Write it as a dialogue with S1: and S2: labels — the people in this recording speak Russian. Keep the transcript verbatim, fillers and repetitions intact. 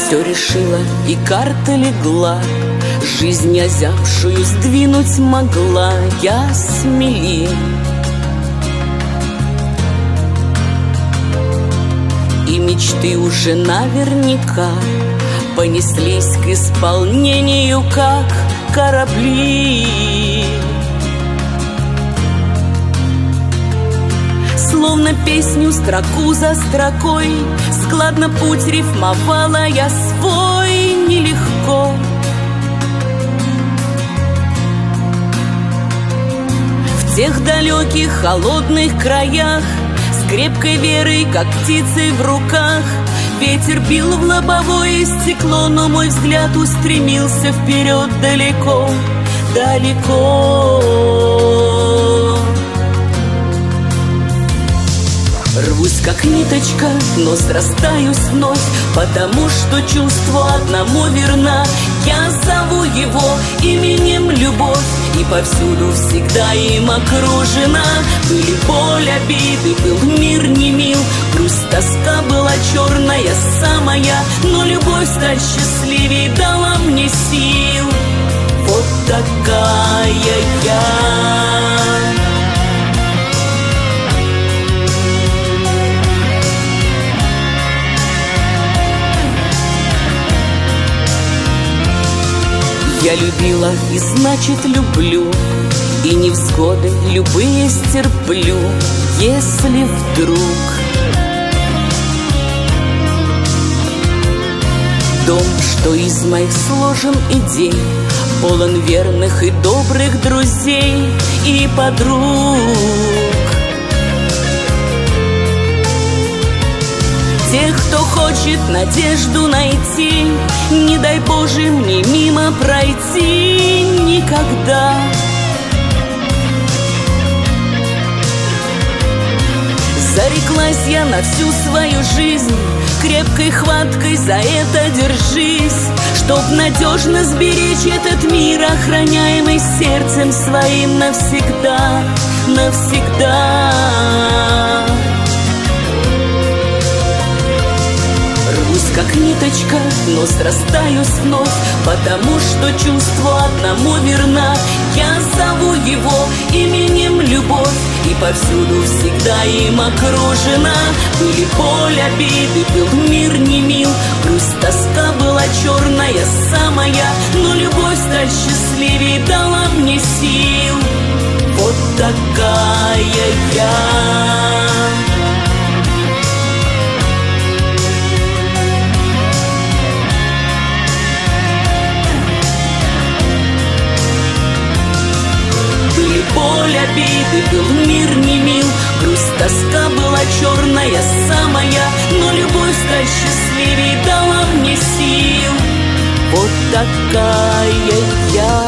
S1: Все решила и карта легла, жизнь озябшую сдвинуть могла я смелей. И мечты уже наверняка понеслись к исполнению, как корабли. Словно песню строку за строкой складно путь рифмовала я свой нелегко. В тех далеких холодных краях с крепкой верой, как птицей в руках, ветер бил в лобовое стекло, но мой взгляд устремился вперед далеко, далеко. Рвусь как ниточка, но срастаюсь вновь, потому что чувство одному верна. Я зову его именем любовь, и повсюду всегда им окружена. Были боль, обиды, был мир не мил, грусть, тоска была черная самая, но любовь стать счастливей дала мне сил. Вот такая я. Я любила и значит люблю, и невзгоды любые стерплю, если вдруг дом, что из моих сложен идей, полон верных и добрых друзей и подруг. Тех, кто хочет надежду найти, не дай Боже мне мимо пройти никогда. Зареклась я на всю свою жизнь, крепкой хваткой за это держись, чтоб надежно сберечь этот мир, охраняемый сердцем своим навсегда, навсегда. Как ниточка, но срастаюсь вновь, потому что чувство одному верна. Я зову его именем любовь, и повсюду всегда им окружена. Были боль, обиды, был мир не мил, грусть, тоска была черная самая, но любовь стать счастливей дала мне сил. Вот такая я. Боль, обиды, был мир не мил, грусть, тоска была черная самая, но любовь стать счастливей дала мне сил. Вот такая я.